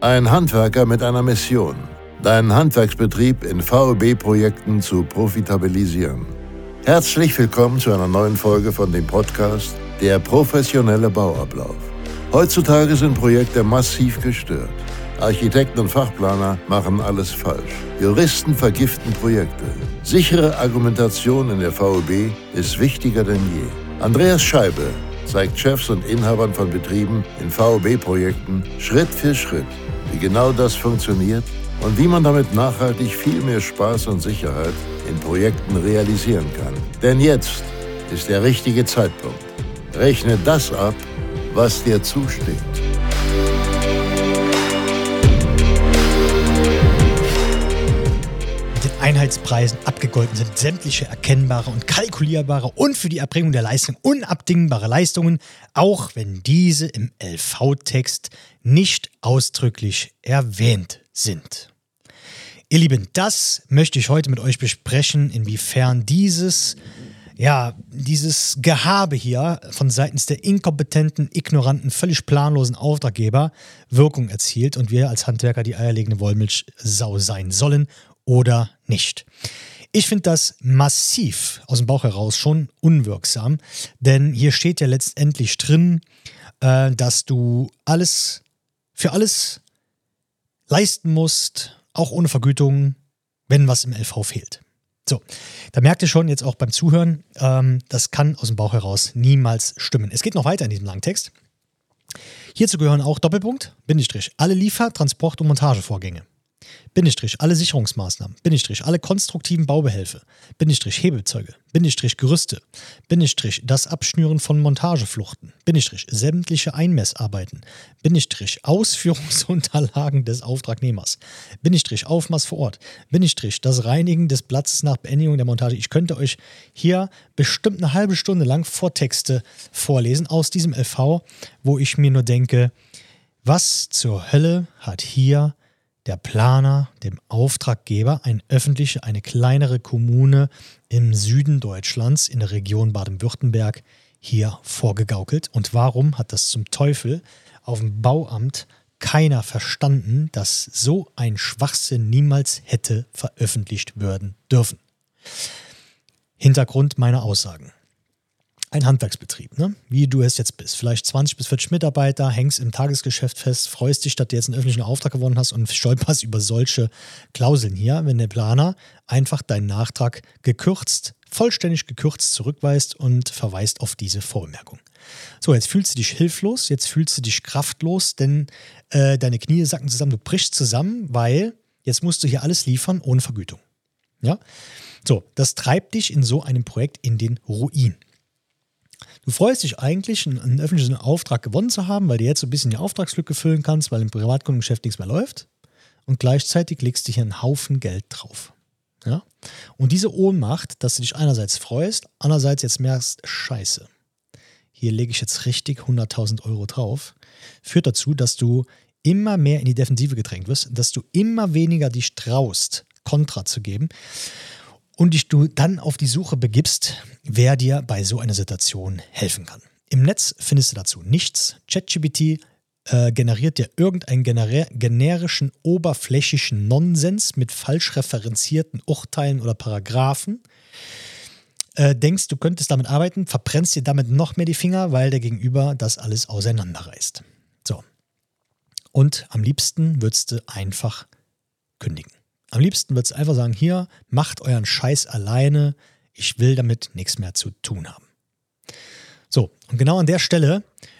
Ein Handwerker mit einer Mission: deinen Handwerksbetrieb in VEB-Projekten zu profitabilisieren. Herzlich willkommen zu einer neuen Folge von dem Podcast Der professionelle Bauablauf. Heutzutage sind Projekte massiv gestört. Architekten und Fachplaner machen alles falsch. Juristen vergiften Projekte. Sichere Argumentation in der VEB ist wichtiger denn je. Andreas Scheibe zeigt Chefs und Inhabern von Betrieben in VEB-Projekten Schritt für Schritt, wie genau das funktioniert und wie man damit nachhaltig viel mehr Spaß und Sicherheit in Projekten realisieren kann. Denn jetzt ist der richtige Zeitpunkt. Rechne das ab, was dir zusteht. Einheitspreisen abgegolten sind sämtliche erkennbare und kalkulierbare und für die Erbringung der Leistung unabdingbare Leistungen, auch wenn diese im LV-Text nicht ausdrücklich erwähnt sind. Ihr Lieben, das möchte ich heute mit euch besprechen, inwiefern dieses Gehabe hier von seitens der inkompetenten, ignoranten, völlig planlosen Auftraggeber Wirkung erzielt und wir als Handwerker die eierlegende Wollmilchsau sein sollen oder nicht. Ich finde das massiv aus dem Bauch heraus schon unwirksam, denn hier steht ja letztendlich drin, dass du für alles leisten musst, auch ohne Vergütung, wenn was im LV fehlt. So, da merkt ihr schon jetzt auch beim Zuhören, das kann aus dem Bauch heraus niemals stimmen. Es geht noch weiter in diesem langen Text. Hierzu gehören auch Doppelpunkt, Bindestrich, alle Liefer-, Transport- und Montagevorgänge. Bindestrich, alle Sicherungsmaßnahmen, Bindestrich, alle konstruktiven Baubehelfe, Bindestrich, Hebelzeuge, Bindestrich, Gerüste, Bindestrich, das Abschnüren von Montagefluchten, Bindestrich, sämtliche Einmessarbeiten, Bindestrich, Ausführungsunterlagen des Auftragnehmers, Bindestrich, Aufmaß vor Ort, Bindestrich, das Reinigen des Platzes nach Beendigung der Montage. Ich könnte euch hier bestimmt eine halbe Stunde lang Vortexte vorlesen aus diesem LV, wo ich mir nur denke, was zur Hölle hat hier der Planer, dem Auftraggeber, eine kleinere Kommune im Süden Deutschlands, in der Region Baden-Württemberg, hier vorgegaukelt? Und warum hat das zum Teufel auf dem Bauamt keiner verstanden, dass so ein Schwachsinn niemals hätte veröffentlicht werden dürfen? Hintergrund meiner Aussagen. Ein Handwerksbetrieb, ne? Wie du es jetzt bist. Vielleicht 20 bis 40 Mitarbeiter, hängst im Tagesgeschäft fest, freust dich, dass du jetzt einen öffentlichen Auftrag gewonnen hast und stolperst über solche Klauseln hier, wenn der Planer einfach deinen Nachtrag vollständig gekürzt zurückweist und verweist auf diese Vorbemerkung. So, jetzt fühlst du dich hilflos, jetzt fühlst du dich kraftlos, denn deine Knie sacken zusammen, du brichst zusammen, weil jetzt musst du hier alles liefern ohne Vergütung. Ja? So, das treibt dich in so einem Projekt in den Ruin. Du freust dich eigentlich, einen öffentlichen Auftrag gewonnen zu haben, weil du jetzt so ein bisschen die Auftragslücke füllen kannst, weil im Privatkundengeschäft nichts mehr läuft. Und gleichzeitig legst du hier einen Haufen Geld drauf. Ja? Und diese Ohnmacht, dass du dich einerseits freust, andererseits jetzt merkst, scheiße, hier lege ich jetzt richtig 100.000 Euro drauf, führt dazu, dass du immer mehr in die Defensive gedrängt wirst, dass du immer weniger dich traust, Kontra zu geben. Und dich du dann auf die Suche begibst, wer dir bei so einer Situation helfen kann. Im Netz findest du dazu nichts. ChatGPT generiert dir irgendeinen generischen, oberflächlichen Nonsens mit falsch referenzierten Urteilen oder Paragraphen. Denkst, du könntest damit arbeiten, verbrennst dir damit noch mehr die Finger, weil der Gegenüber das alles auseinanderreißt. So. Und am liebsten würdest du einfach kündigen. Am liebsten würdest du einfach sagen, hier, macht euren Scheiß alleine, ich will damit nichts mehr zu tun haben. So, und genau an der Stelle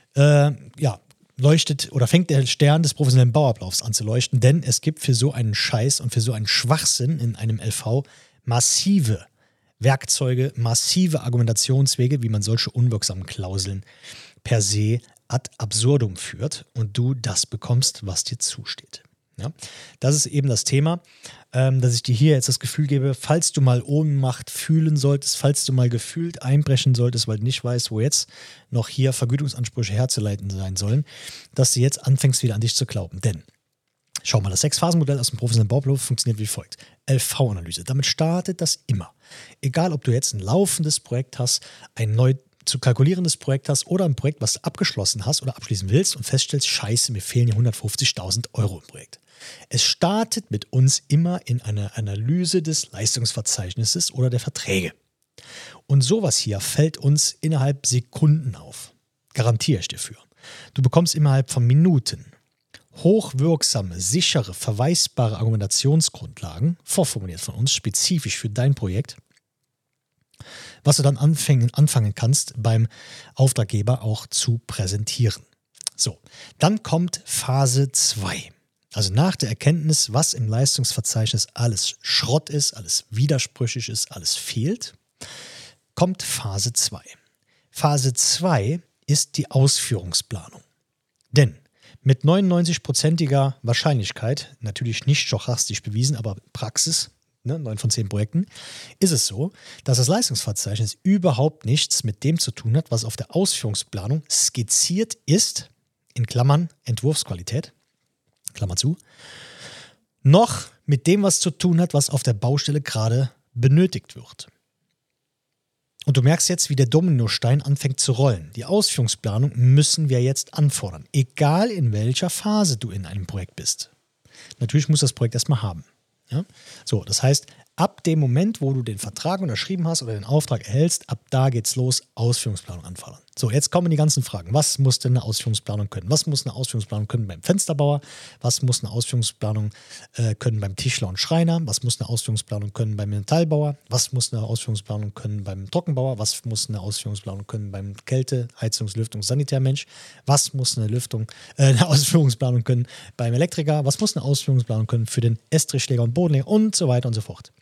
leuchtet oder fängt der Stern des professionellen Bauablaufs an zu leuchten, denn es gibt für so einen Scheiß und für so einen Schwachsinn in einem LV massive Werkzeuge, massive Argumentationswege, wie man solche unwirksamen Klauseln per se ad absurdum führt und du das bekommst, was dir zusteht. Ja, das ist eben das Thema, dass ich dir hier jetzt das Gefühl gebe, falls du mal Ohnmacht fühlen solltest, falls du mal gefühlt einbrechen solltest, weil du nicht weißt, wo jetzt noch hier Vergütungsansprüche herzuleiten sein sollen, dass du jetzt anfängst, wieder an dich zu glauben. Denn, schau mal, das 6-Phasen-Modell aus dem professionellen Bauablauf funktioniert wie folgt. LV-Analyse, damit startet das immer. Egal, ob du jetzt ein laufendes Projekt hast, ein neu zu kalkulierendes Projekt hast oder ein Projekt, was du abgeschlossen hast oder abschließen willst und feststellst, scheiße, mir fehlen hier 150.000 Euro im Projekt. Es startet mit uns immer in einer Analyse des Leistungsverzeichnisses oder der Verträge. Und sowas hier fällt uns innerhalb Sekunden auf. Garantiere ich dir für. Du bekommst innerhalb von Minuten hochwirksame, sichere, verweisbare Argumentationsgrundlagen, vorformuliert von uns, spezifisch für dein Projekt, was du dann anfangen kannst, beim Auftraggeber auch zu präsentieren. So, dann kommt Phase 2. Also nach der Erkenntnis, was im Leistungsverzeichnis alles Schrott ist, alles widersprüchlich ist, alles fehlt, kommt Phase 2. Phase 2 ist die Ausführungsplanung. Denn mit 99%iger Wahrscheinlichkeit, natürlich nicht stochastisch bewiesen, aber Praxis, 9 von 10 Projekten, ist es so, dass das Leistungsverzeichnis überhaupt nichts mit dem zu tun hat, was auf der Ausführungsplanung skizziert ist, in Klammern Entwurfsqualität, Klammer zu, noch mit dem, was zu tun hat, was auf der Baustelle gerade benötigt wird. Und du merkst jetzt, wie der Dominostein anfängt zu rollen. Die Ausführungsplanung müssen wir jetzt anfordern, egal in welcher Phase du in einem Projekt bist. Natürlich muss das Projekt erstmal haben. Ja? So, das heißt, ab dem Moment, wo du den Vertrag unterschrieben hast oder den Auftrag erhältst, ab da geht's los, Ausführungsplanung anfordern. So, jetzt kommen die ganzen Fragen. Was muss denn eine Ausführungsplanung können? Was muss eine Ausführungsplanung können beim Fensterbauer? Was muss eine Ausführungsplanung können beim Tischler und Schreiner? Was muss eine Ausführungsplanung können beim Metallbauer? Was muss eine Ausführungsplanung können beim Trockenbauer? Was muss eine Ausführungsplanung können beim Kälte-, Heizungs-, Lüftungs-, Sanitärmensch? Was muss eine Ausführungsplanung können beim Elektriker? Was muss eine Ausführungsplanung können für den Estrichschläger und Bodenleger und so weiter und so fort?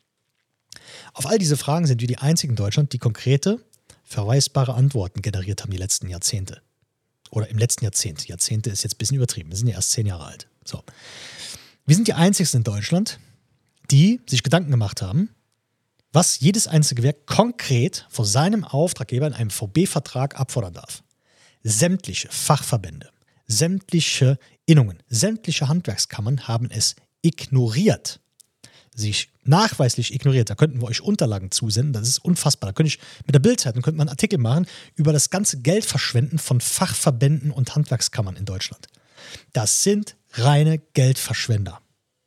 Auf all diese Fragen sind wir die einzigen in Deutschland, die konkrete, verweisbare Antworten generiert haben die letzten Jahrzehnte. Oder im letzten Jahrzehnt. Jahrzehnte ist jetzt ein bisschen übertrieben. Wir sind ja erst 10 Jahre alt. So. Wir sind die einzigsten in Deutschland, die sich Gedanken gemacht haben, was jedes einzelne Gewerk konkret vor seinem Auftraggeber in einem VB-Vertrag abfordern darf. Sämtliche Fachverbände, sämtliche Innungen, sämtliche Handwerkskammern haben es ignoriert. Sich nachweislich ignoriert. Da könnten wir euch Unterlagen zusenden. Das ist unfassbar. Da könnte ich mit der Bild-Zeitung einen Artikel machen über das ganze Geldverschwenden von Fachverbänden und Handwerkskammern in Deutschland. Das sind reine Geldverschwender.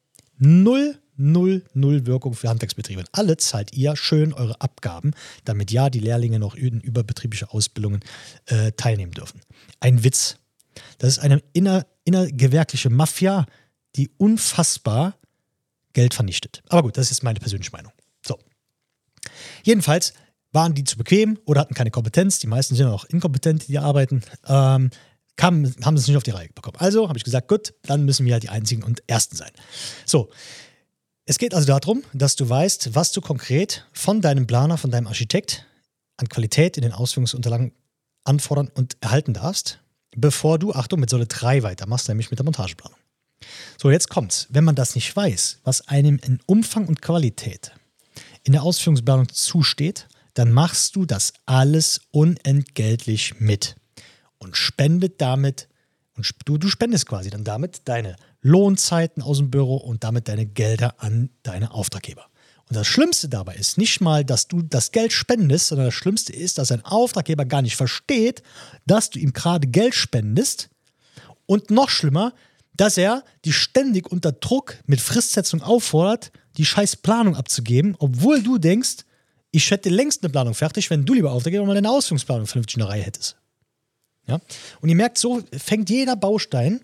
Null Wirkung für Handwerksbetriebe. Alle zahlt ihr schön eure Abgaben, damit ja die Lehrlinge noch in überbetriebliche Ausbildungen teilnehmen dürfen. Ein Witz. Das ist eine innergewerkliche Mafia, die unfassbar Geld vernichtet. Aber gut, das ist jetzt meine persönliche Meinung. So. Jedenfalls waren die zu bequem oder hatten keine Kompetenz. Die meisten sind auch inkompetent, die arbeiten. Haben es nicht auf die Reihe bekommen. Also habe ich gesagt, gut, dann müssen wir halt die Einzigen und Ersten sein. So. Es geht also darum, dass du weißt, was du konkret von deinem Planer, von deinem Architekt an Qualität in den Ausführungsunterlagen anfordern und erhalten darfst, bevor du, Achtung, mit Säule 3 weitermachst, nämlich mit der Montageplanung. So, jetzt kommt's. Wenn man das nicht weiß, was einem in Umfang und Qualität in der Ausführungsplanung zusteht, dann machst du das alles unentgeltlich mit und spendet damit, und du spendest quasi dann damit deine Lohnzeiten aus dem Büro und damit deine Gelder an deine Auftraggeber. Und das Schlimmste dabei ist nicht mal, dass du das Geld spendest, sondern das Schlimmste ist, dass ein Auftraggeber gar nicht versteht, dass du ihm gerade Geld spendest und noch schlimmer, dass er dich ständig unter Druck mit Fristsetzung auffordert, die scheiß Planung abzugeben, obwohl du denkst, ich hätte längst eine Planung fertig, wenn du, lieber Auftraggeber, mal deine Ausführungsplanung vernünftig in der Reihe hättest. Ja? Und ihr merkt, so fängt jeder Baustein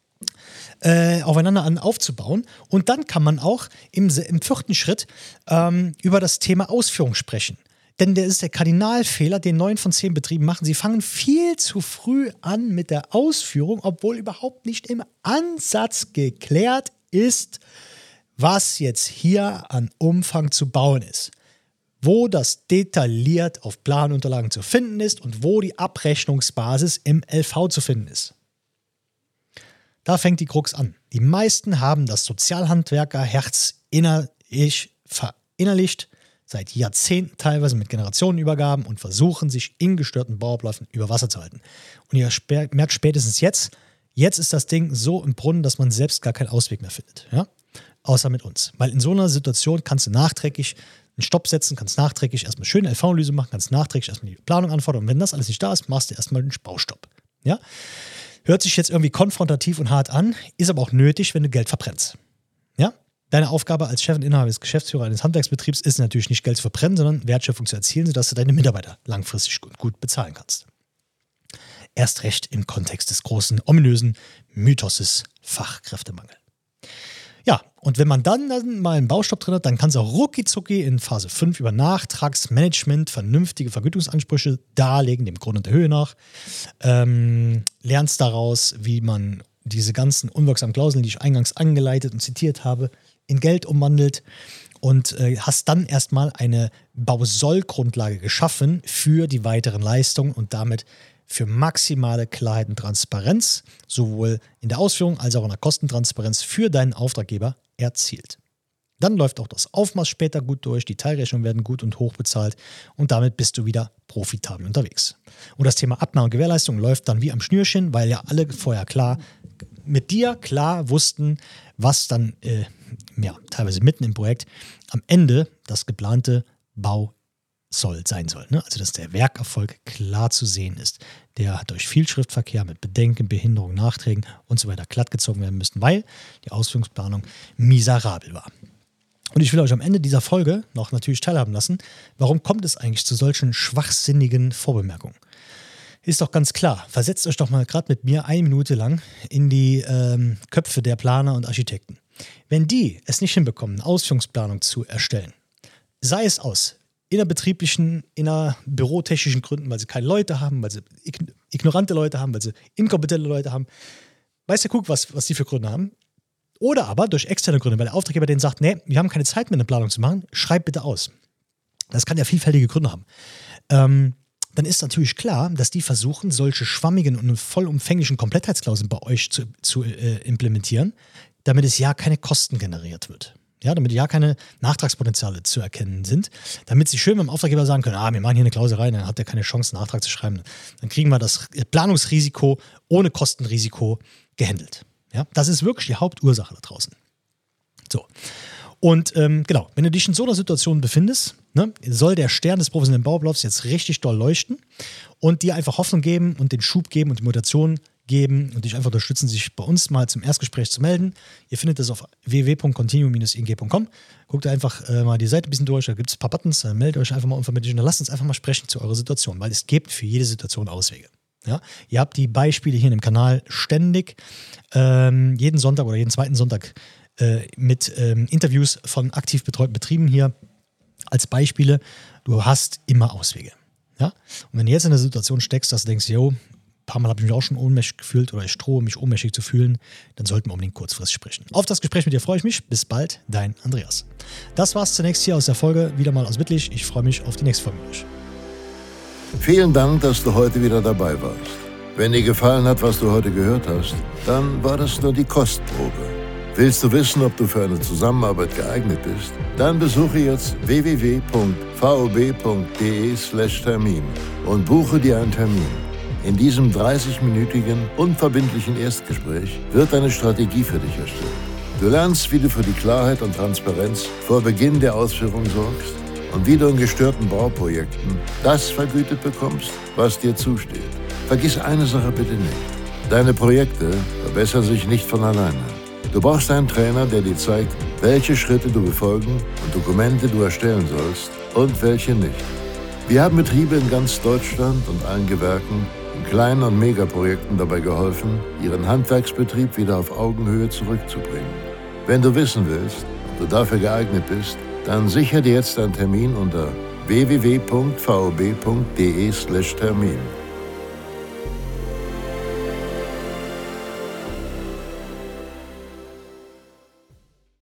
aufeinander an aufzubauen. Und dann kann man auch im 4. Schritt über das Thema Ausführung sprechen. Denn der ist der Kardinalfehler, den 9 von 10 Betrieben machen. Sie fangen viel zu früh an mit der Ausführung, obwohl überhaupt nicht im Ansatz geklärt ist, was jetzt hier an Umfang zu bauen ist. Wo das detailliert auf Planunterlagen zu finden ist und wo die Abrechnungsbasis im LV zu finden ist. Da fängt die Krux an. Die meisten haben das Sozialhandwerkerherz innerlich verinnerlicht, seit Jahrzehnten teilweise mit Generationenübergaben und versuchen, sich in gestörten Bauabläufen über Wasser zu halten. Und ihr merkt spätestens jetzt ist das Ding so im Brunnen, dass man selbst gar keinen Ausweg mehr findet. Ja? außer mit uns. Weil in so einer Situation kannst du nachträglich einen Stopp setzen, kannst nachträglich erstmal schöne LV-Analyse machen, kannst nachträglich erstmal die Planung anfordern. Und wenn das alles nicht da ist, machst du erstmal einen Baustopp. Ja? Hört sich jetzt irgendwie konfrontativ und hart an, ist aber auch nötig, wenn du Geld verbrennst. Ja? Deine Aufgabe als Chef und Inhaber des Geschäftsführers eines Handwerksbetriebs ist natürlich nicht Geld zu verbrennen, sondern Wertschöpfung zu erzielen, sodass du deine Mitarbeiter langfristig gut bezahlen kannst. Erst recht im Kontext des großen, ominösen Mythoses Fachkräftemangel. Ja, und wenn man dann mal einen Baustopp drin hat, dann kann es auch rucki-zucki in Phase 5 über Nachtragsmanagement vernünftige Vergütungsansprüche darlegen, dem Grund und der Höhe nach. Lernst daraus, wie man diese ganzen unwirksamen Klauseln, die ich eingangs angeleitet und zitiert habe, in Geld umwandelt und hast dann erstmal eine Bausoll-Grundlage geschaffen für die weiteren Leistungen und damit für maximale Klarheit und Transparenz, sowohl in der Ausführung als auch in der Kostentransparenz für deinen Auftraggeber erzielt. Dann läuft auch das Aufmaß später gut durch, die Teilrechnungen werden gut und hoch bezahlt und damit bist du wieder profitabel unterwegs. Und das Thema Abnahme und Gewährleistung läuft dann wie am Schnürchen, weil ja alle vorher mit dir klar wussten, was dann teilweise mitten im Projekt am Ende das geplante sein soll. Ne? Also, dass der Werkerfolg klar zu sehen ist. Der hat durch viel Schriftverkehr mit Bedenken, Behinderungen, Nachträgen und so weiter glattgezogen werden müssen, weil die Ausführungsplanung miserabel war. Und ich will euch am Ende dieser Folge noch natürlich teilhaben lassen, warum kommt es eigentlich zu solchen schwachsinnigen Vorbemerkungen? Ist doch ganz klar, versetzt euch doch mal gerade mit mir 1 Minute lang in die Köpfe der Planer und Architekten. Wenn die es nicht hinbekommen, eine Ausführungsplanung zu erstellen, sei es aus innerbetrieblichen, innerbürotechnischen Gründen, weil sie keine Leute haben, weil sie ignorante Leute haben, weil sie inkompetente Leute haben. Weiß der Kuck, was die für Gründe haben. Oder aber durch externe Gründe, weil der Auftraggeber denen sagt, nee, wir haben keine Zeit mehr, eine Planung zu machen, schreib bitte aus. Das kann ja vielfältige Gründe haben. Dann ist natürlich klar, dass die versuchen, solche schwammigen und vollumfänglichen Komplettheitsklauseln bei euch zu implementieren, damit es ja keine Kosten generiert wird. Ja, damit ja keine Nachtragspotenziale zu erkennen sind, damit sie schön beim Auftraggeber sagen können, wir machen hier eine Klausel rein, dann hat der keine Chance, einen Nachtrag zu schreiben. Dann kriegen wir das Planungsrisiko ohne Kostenrisiko gehandelt. Ja, das ist wirklich die Hauptursache da draußen. So. Und genau, wenn du dich in so einer Situation befindest, ne, soll der Stern des professionellen Bauablaufs jetzt richtig doll leuchten und dir einfach Hoffnung geben und den Schub geben und die Motivation geben und dich einfach unterstützen, sich bei uns mal zum Erstgespräch zu melden. Ihr findet das auf www.continuum-ing.com. Guckt einfach mal die Seite ein bisschen durch, da gibt es ein paar Buttons, meldet euch einfach mal unverbindlich und lasst uns einfach mal sprechen zu eurer Situation, weil es gibt für jede Situation Auswege. Ja? Ihr habt die Beispiele hier in dem Kanal ständig, jeden Sonntag oder jeden zweiten Sonntag mit Interviews von aktiv betreuten Betrieben hier als Beispiele. Du hast immer Auswege. Ja? Und wenn du jetzt in der Situation steckst, dass du denkst, ein paar Mal habe ich mich auch schon ohnmächtig gefühlt oder ich drohe mich ohnmächtig zu fühlen, dann sollten wir unbedingt kurzfristig sprechen. Auf das Gespräch mit dir freue ich mich. Bis bald, dein Andreas. Das war's zunächst hier aus der Folge, wieder mal aus Wittlich. Ich freue mich auf die nächste Folge mit euch. Vielen Dank, dass du heute wieder dabei warst. Wenn dir gefallen hat, was du heute gehört hast, dann war das nur die Kostprobe. Willst du wissen, ob du für eine Zusammenarbeit geeignet bist? Dann besuche jetzt www.vob.de/Termin und buche dir einen Termin. In diesem 30-minütigen, unverbindlichen Erstgespräch wird eine Strategie für dich erstellt. Du lernst, wie du für die Klarheit und Transparenz vor Beginn der Ausführung sorgst und wie du in gestörten Bauprojekten das vergütet bekommst, was dir zusteht. Vergiss eine Sache bitte nicht. Deine Projekte verbessern sich nicht von alleine. Du brauchst einen Trainer, der dir zeigt, welche Schritte du befolgen und Dokumente du erstellen sollst und welche nicht. Wir haben Betriebe in ganz Deutschland und allen Gewerken in kleinen und Megaprojekten dabei geholfen, ihren Handwerksbetrieb wieder auf Augenhöhe zurückzubringen. Wenn du wissen willst, ob du dafür geeignet bist, dann sichere dir jetzt einen Termin unter www.vob.de/Termin.